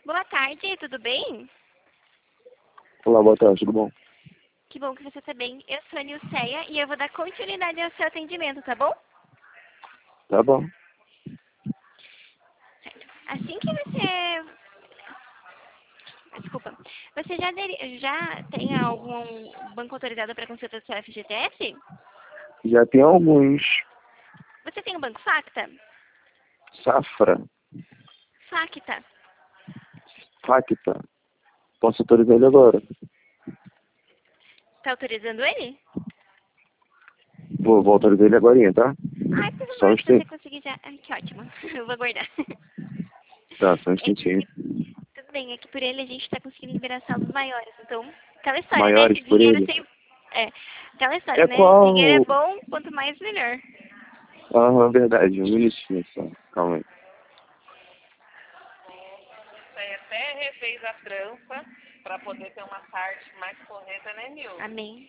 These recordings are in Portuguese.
Boa tarde, tudo bem? Olá, boa tarde, tudo bom? Que bom que você está bem. Eu sou a Nilceia e eu vou dar continuidade ao seu atendimento, tá bom? Tá bom. Assim que você... Desculpa. Você já tem algum banco autorizado para consulta do seu FGTS? Já tem alguns. Você tem o Banco Facta? Safra, Facta. Facta. Posso autorizar ele agora? Tá autorizando ele? Vou autorizar ele agora, tá? Ai, por Só um favor, se você instante. conseguir já... Ai, que ótimo. Eu vou guardar. Tá, só um É instantinho. que, tudo bem, é que por ele a gente tá conseguindo liberar saldos maiores. Então, aquela história, né? Maiores Se por dinheiro ele. sem... É, aquela história, É né? Dinheiro é qual? bom, quanto mais melhor. Aham, verdade. Um minutinho só. Calma aí. Você até refez a trança para poder ter uma parte mais correta, né, Nil? Amém.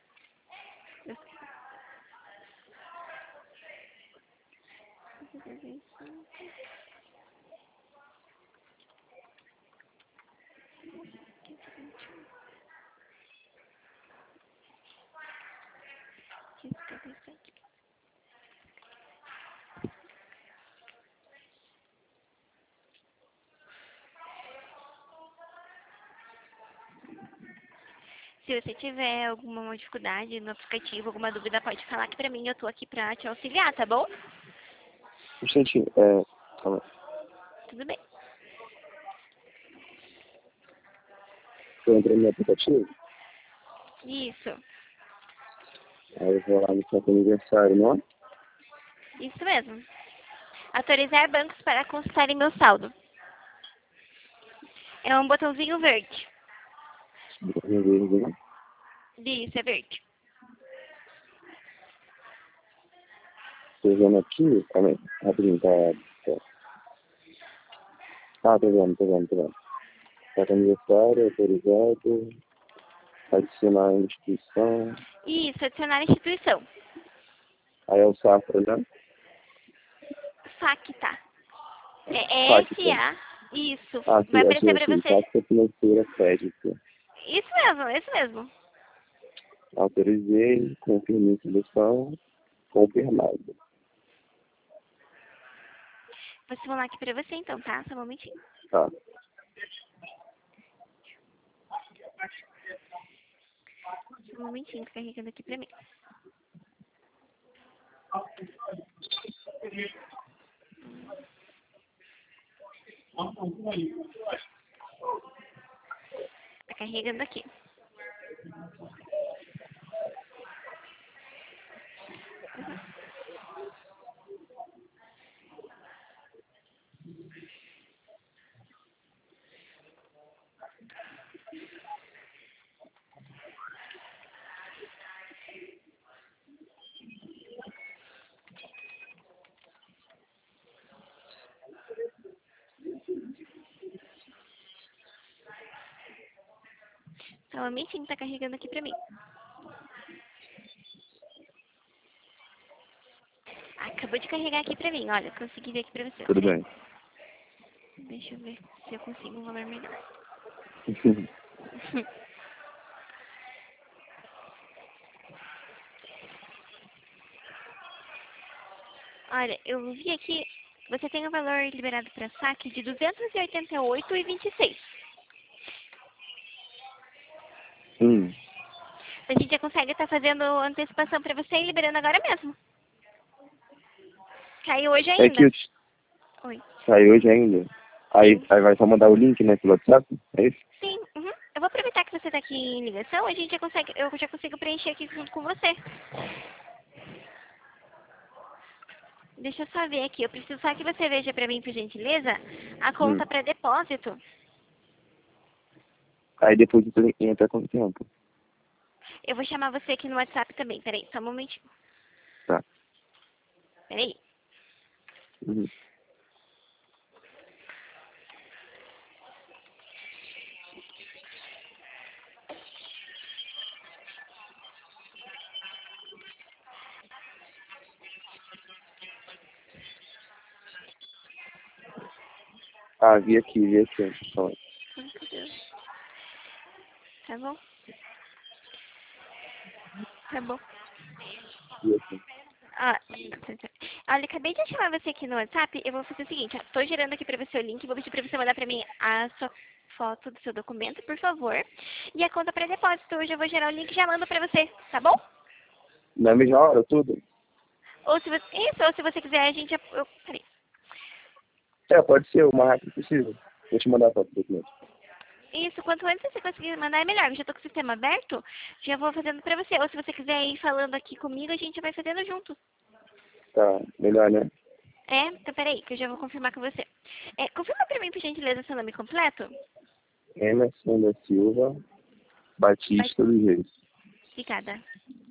Se você tiver alguma dificuldade no aplicativo, alguma dúvida, pode falar aqui pra mim. Eu tô aqui pra te auxiliar, tá bom? Um instantinho. Calma aí. Tudo bem. Eu entrei no aplicativo, Isso. aí eu vou lá no seu aniversário, não é? Isso mesmo. Autorizar bancos para consultarem meu saldo. É um botãozinho verde. Meu Deus, né? Isso, é verde. Tô vendo aqui, calma aí. Rapidinho, tá. Ah, tô vendo. Tá com aniversário, autorizado, adicionar a instituição. Isso, adicionar a instituição. Aí é o Safra, né? Facta. É Facta. SA. Isso. Ah, Vai sim, aparecer pra aqui, você. Facta Financeira Crédito. Isso mesmo. Autorizei, confirmei a solução, confirmado. Vou simular aqui pra você então, tá? Só um momentinho. Tá. Só um momentinho, tá carregando aqui pra mim. Tá carregando aqui. Só um momentinho, tá carregando aqui pra mim. Acabou de carregar aqui pra mim, olha. Consegui ver aqui pra você. Tudo Peraí. bem. Deixa eu ver se eu consigo um valor melhor. Olha, eu vi aqui, você tem o valor liberado para saque de 288,26. A gente já consegue estar fazendo antecipação para você e liberando agora mesmo. Caiu hoje É que ainda. eu Oi. saí hoje ainda. Aí Sim. vai só mandar o link, né, pelo WhatsApp? É isso? Sim. Uhum. Eu vou aproveitar que você está aqui em ligação, a gente já consegue, eu já consigo preencher aqui junto com você. Deixa eu só ver aqui. Eu preciso só que você veja para mim, por gentileza, a conta para depósito. Aí depois você entra com o tempo. Eu vou chamar você aqui no WhatsApp também. Peraí, só um momentinho. Tá. Peraí. Uhum. Ah, vi aqui. Então, Ai, meu Deus. Tá bom? Tá bom. vi aqui. Ah, olha, acabei de chamar você aqui no WhatsApp. Eu vou fazer o seguinte, ó, tô gerando aqui pra você o link. Vou pedir pra você mandar pra mim a sua foto do seu documento, por favor. E a conta pra depósito. Hoje eu vou gerar o link e já mando pra você, tá bom? Na mesma hora, tudo? Ou se você, isso, ou se você quiser, a gente... Peraí. Pode ser o mais rápido possível. Vou te mandar a foto do documento. Isso, quanto antes você conseguir mandar é melhor. Eu já tô com o sistema aberto, já vou fazendo pra você. Ou se você quiser ir falando aqui comigo, a gente vai fazendo junto. Tá, melhor, né? É? Então peraí, que eu já vou confirmar com você. Confirma pra mim, por gentileza, seu nome completo. Emerson da Silva Batista dos Reis. Obrigada.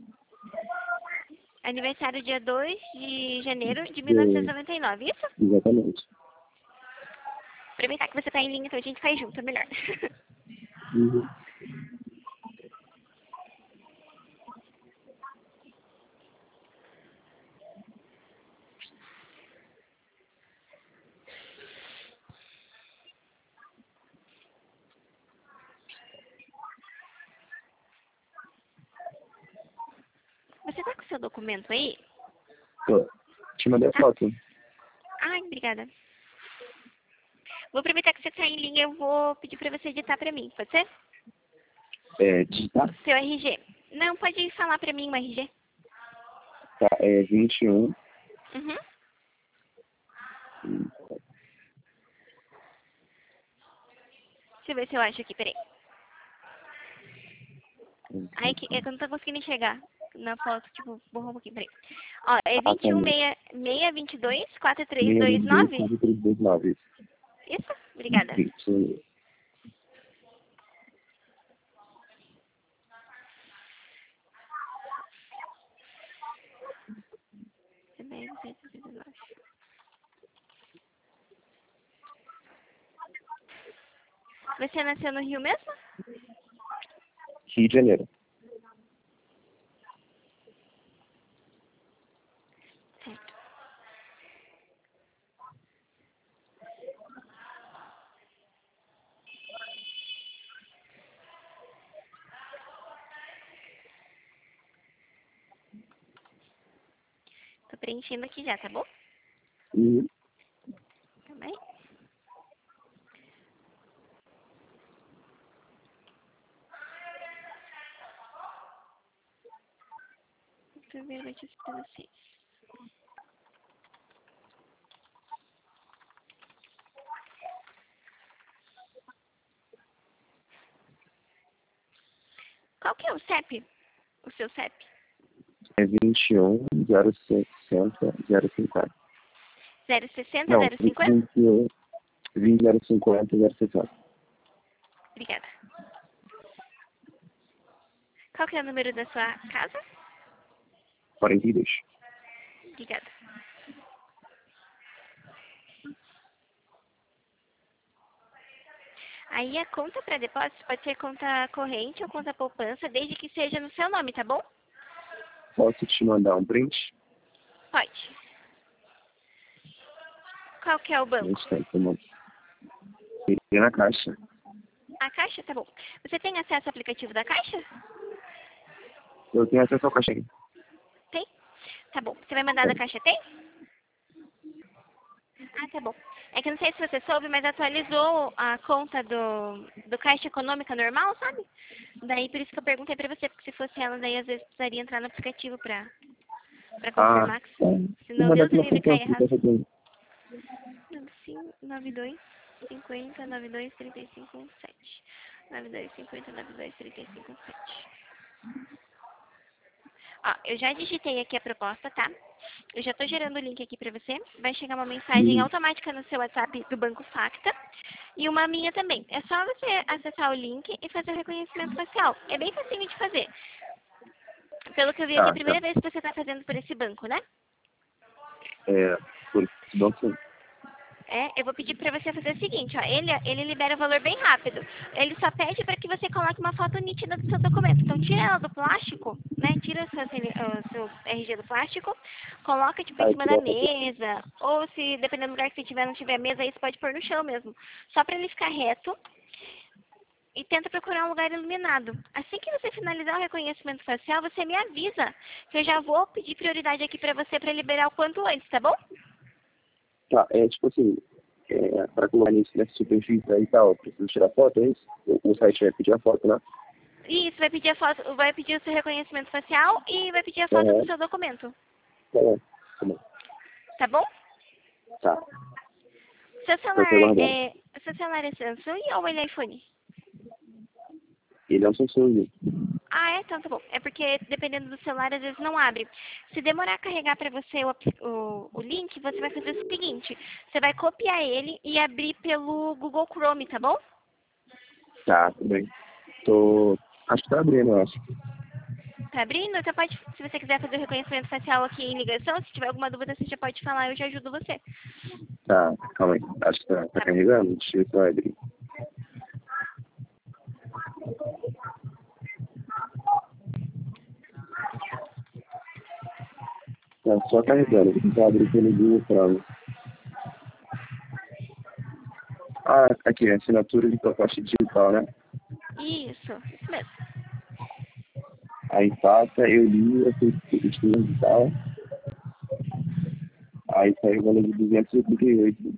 Aniversário dia 2 de janeiro de 1999, isso? Exatamente. Aproveitar que você tá em linha, então a gente faz junto, é melhor. Uhum. Você tá com o seu documento aí? Tô. Te mandei a foto. Ai, obrigada. Vou aproveitar que você tá em linha, eu vou pedir pra você editar pra mim, pode ser? Digitar? Seu RG. Não, pode falar pra mim o RG. Tá, 21. Uhum. Deixa eu ver se eu acho aqui, peraí. Ai, que eu não tô conseguindo enxergar na foto, tipo, borrou um pouquinho, peraí. Ó, é 21 622 4329? 4329. Isso? Obrigada. Isso. Você nasceu no Rio mesmo? Rio de Janeiro. Certo. Tô preenchendo aqui já, tá bom? Uhum. Tá bem? Deixa eu ver notícias pra vocês. Qual que é o CEP? O seu CEP? 21 060 050. 060 Não, 050? 21 20 050 060. Obrigada. Qual que é o número da sua casa? 42. Obrigada. Aí a conta para depósito pode ser conta corrente ou conta poupança, desde que seja no seu nome, tá bom? Posso te mandar um print? Pode. Qual que é o banco? Não está, então. E na caixa. A Caixa? Tá bom. Você tem acesso ao aplicativo da Caixa? Eu tenho acesso ao caixinha. Tem? Tá bom. Você vai mandar da Caixa, tem? Ah, tá bom. É que eu não sei se você soube, mas atualizou a conta do Caixa Econômica normal, sabe? Daí por isso que eu perguntei pra você, porque se fosse ela, daí às vezes precisaria entrar no aplicativo pra confirmar. Senão Deus me livre cair errado. 92 50 92 35 7. 92 50 92 35 7. Ó, eu já digitei aqui a proposta, tá? Eu já tô gerando o link aqui pra você. Vai chegar uma mensagem automática no seu WhatsApp do Banco Facta. E uma minha também. É só você acessar o link e fazer o reconhecimento facial. É bem facinho de fazer. Pelo que eu vi aqui, é a primeira vez que você tá fazendo por esse banco, né? Por isso, sim. Eu vou pedir para você fazer o seguinte, ó, ele libera o valor bem rápido. Ele só pede para que você coloque uma foto nítida do seu documento. Então tira ela do plástico, né? Tira o seu RG do plástico, coloca tipo em Aí cima da tira a foto. mesa, ou se dependendo do lugar que você tiver, não tiver mesa, aí você pode pôr no chão mesmo. Só para ele ficar reto. E tenta procurar um lugar iluminado. Assim que você finalizar o reconhecimento facial, você me avisa, que eu já vou pedir prioridade aqui para você para liberar o quanto antes, tá bom? Tá, tipo assim, para colocar nesse superfície aí e tal, preciso tirar foto, é isso? O site vai pedir a foto, né? Isso, vai pedir a foto, vai pedir o seu reconhecimento facial e vai pedir a foto do Aham, seu documento, tá bom, tá bom. tá bom? Tá, Seu tô te celular aguardando. é, seu celular é Samsung ou ele é iPhone? Ele é um Samsung. Então tá bom. É porque dependendo do celular, às vezes não abre. Se demorar a carregar para você o link, você vai fazer o seguinte: você vai copiar ele e abrir pelo Google Chrome, tá bom? Tá, tudo bem. Acho que tá abrindo, eu acho. Tá abrindo? Então pode, se você quiser fazer o reconhecimento facial aqui em ligação, se tiver alguma dúvida, você já pode falar, eu já ajudo você. Tá, calma aí. Acho que tá Tá, carregando. Deixa eu ver se vai abrir. Tá só carregando. Vou tentar abrir pelo Google Chrome. Ah, aqui, assinatura de proposta digital, né? isso mesmo. Aí passa, eu li, eu fiz estudando e tal. Aí saiu o valor de 238.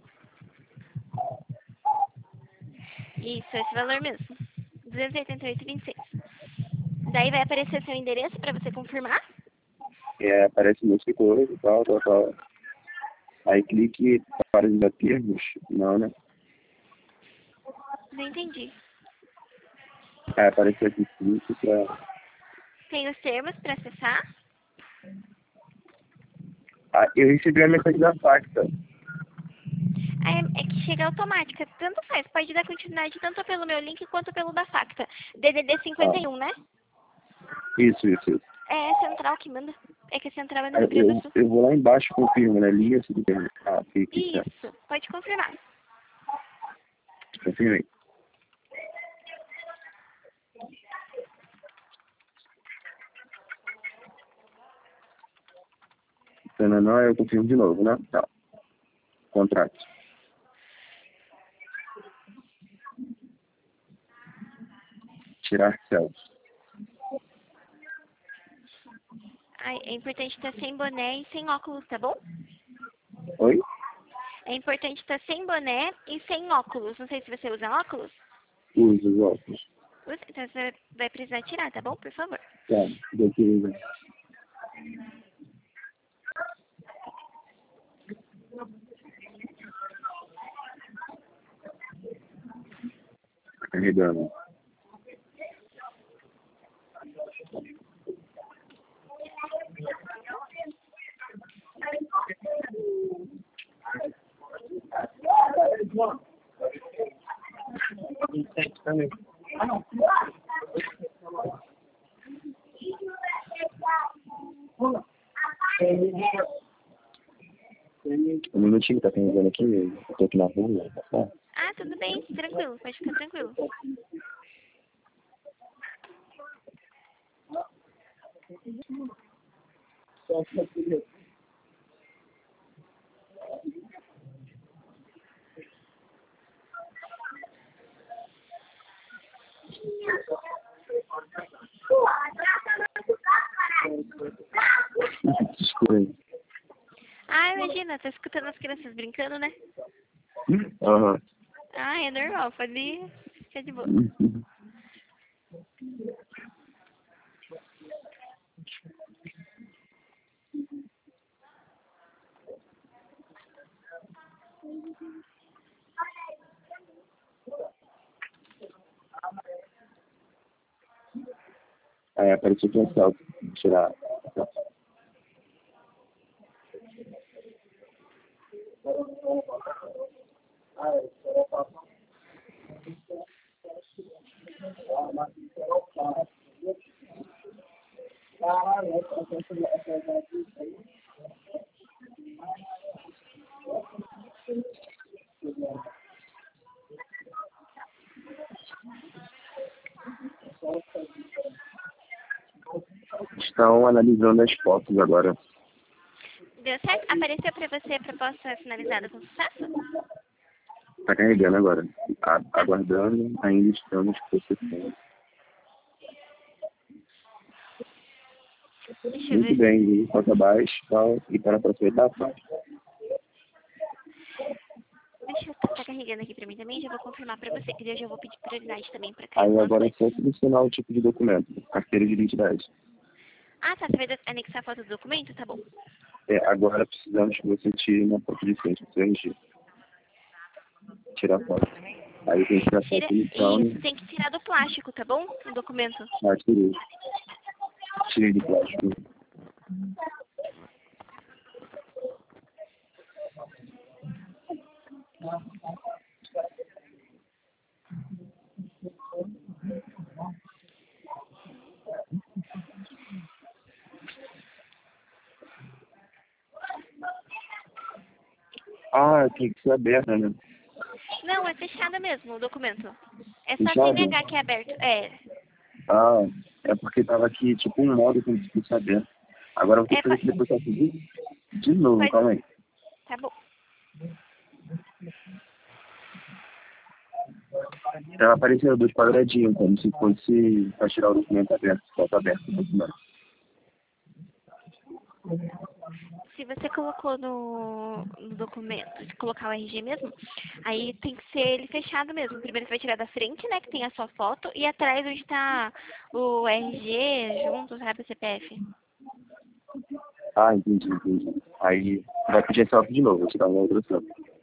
Isso, esse valor mesmo. 288,26. Daí vai aparecer seu endereço para você confirmar. Aparece um monte de coisa e tal, tal, tal. Aí clique para os termos. Não, né? Não entendi. Aí aparece aqui clique pra... Tem os termos para acessar. Ah, eu recebi a mensagem da Facta. É que chega automática. Tanto faz. Pode dar continuidade tanto pelo meu link quanto pelo da Facta. DDD Ah, 51, né? isso. É a central que manda. É que a central é no Aí Rio Grande do Sul. eu vou lá embaixo e confirmo, né? Linha esse termo. Ah, fica, certo. Isso. Pode confirmar. Confirmei. Não, eu confirmo de novo, né? Tá. Contrato. Tirar selfie. É importante estar sem boné e sem óculos, tá bom? Oi? É importante estar sem boné e sem óculos. Não sei se você usa óculos. Uso os óculos. Então você vai precisar tirar, tá bom? Por favor. Tá, beleza. Carregando. Um minutinho, tá carregando aqui. Eu tô aqui na rua, tá certo? Tudo bem. Tranquilo. Pode ficar tranquilo. Escuro aí. Imagina. Tá escutando as crianças brincando, né? Aham. É normal. Pode ficar de boa. Aí apareceu aqui um selfie. Tirar. estão analisando as fotos agora. Deu certo? Apareceu para você a proposta finalizada com sucesso? Está carregando agora. Aguardando, ainda estamos processando. Deixa eu Muito ver. bem, foto abaixo, tal, e para a próxima etapa. Deixa eu estar carregando aqui para mim também, já vou confirmar para você, que daí eu já vou pedir prioridade também para cair Aí algumas agora é coisas. só selecionar o tipo de documento, carteira de identidade. Ah, tá, você vai anexar a foto do documento? Tá bom. Agora precisamos que você tire uma foto de frente do seu RG. Tirar a foto. Aí tem que tirar a Tira, foto inicial, isso, né? tem que tirar do plástico, tá bom? O documento. Tirei. Tirei do plástico. Tem que ser aberta, né? Não, é fechado mesmo o documento. É só Fechado? CNH que é aberto. É. É porque tava aqui, tipo, um modo que eu não quis saber. Agora eu vou ter que fazer esse depois de novo, Pode. calma aí. Tá bom. Tava aparecendo dois quadradinhos, como se fosse para tirar o documento aberto, foto aberta do documento. Se você colocou no documento, se colocar o RG mesmo, aí tem que ser ele fechado mesmo. Primeiro você vai tirar da frente, né, que tem a sua foto, e atrás onde está o RG junto, sabe, o CPF. Entendi. Aí vai pedir essa foto de novo, vou tirar uma outra foto.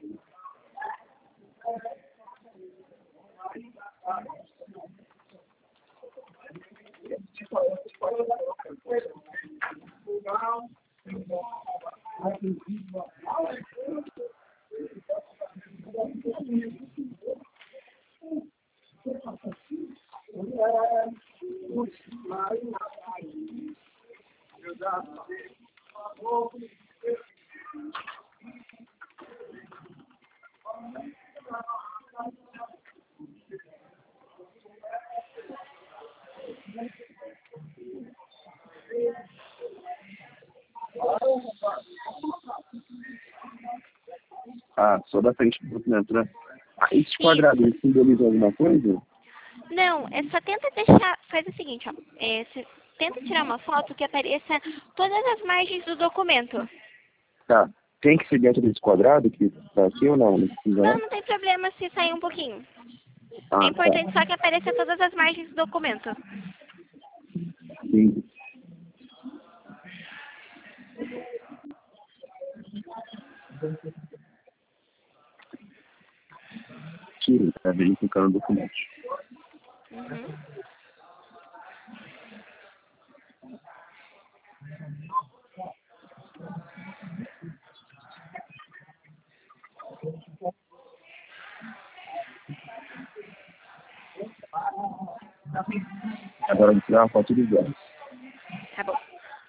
Só da frente do documento, né? Esses quadrados, eles simbolizam alguma coisa? Não, é só tenta deixar, faz o seguinte, ó, você tenta tirar uma foto que apareça todas as margens do documento. Tá. Tem que ser dentro desse quadrado que tá aqui ou não? Não precisa, Não, não? não tem problema se sair um pouquinho. É Tá. importante só que apareça todas as margens do documento. Sim. Tira, tá verificando o documento. Uhum. Agora eu vou tirar uma foto dos olhos. Tá bom.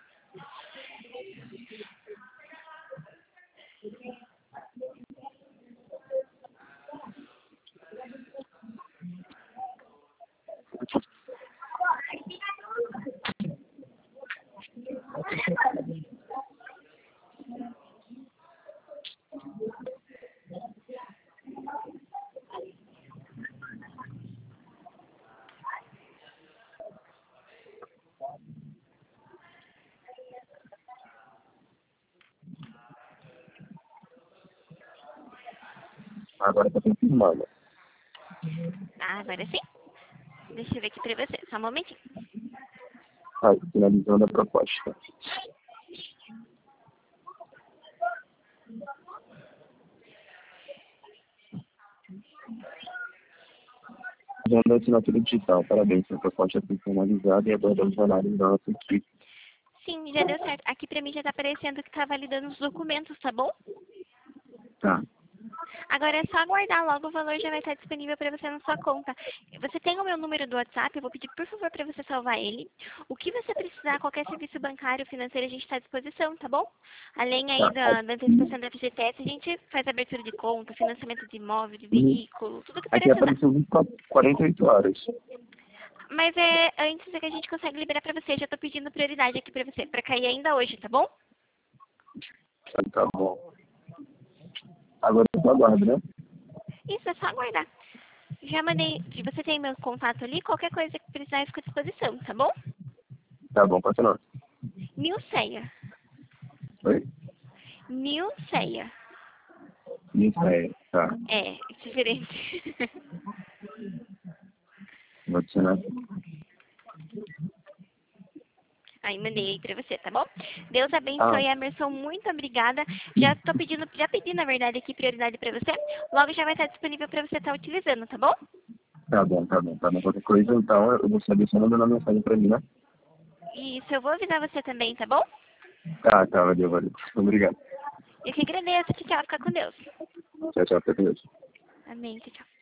Agora tá confirmando. Agora sim. Deixa eu ver aqui pra você, só um momentinho. Finalizando a proposta. Dando a assinatura digital. Parabéns, a proposta foi formalizada e aguardamos análise da nossa equipe. Sim, já deu certo. Aqui pra mim já tá aparecendo que tá validando os documentos, tá bom? Tá. Agora é só aguardar, logo o valor já vai estar disponível para você na sua conta. Você tem o meu número do WhatsApp, eu vou pedir por favor para você salvar ele. O que você precisar, qualquer serviço bancário, financeiro, a gente está à disposição, tá bom? Além aí da antecipação da FGTS, a gente faz abertura de conta, financiamento de imóvel, de veículo, tudo que Aqui precisar. apareceu 48 horas. Mas antes é que a gente consegue liberar pra você. Já tô pedindo prioridade aqui pra você, pra cair ainda hoje, tá bom? Tá bom. Agora eu só aguardo, né? Isso, é só aguardar. Já mandei, você tem meu contato ali, qualquer coisa que precisar eu fico à disposição, tá bom? Tá bom, passa não. Nilceia. Oi? Nilceia. Isso aí, tá. É diferente. Vou adicionar. Aí mandei aí pra você, tá bom? Deus abençoe, Emerson, muito obrigada. Já pedi, na verdade, aqui prioridade pra você. Logo já vai estar disponível pra você estar utilizando, tá bom? Tá bom, tá bom, tá bom. Qualquer coisa, então, eu vou saber só mandando uma mensagem pra mim, né? Isso, eu vou avisar você também, tá bom? Tá, valeu, valeu. Obrigado. Eu que agradeço, tchau, fica com Deus. Tchau, tchau, fica com Deus. Amém, tchau.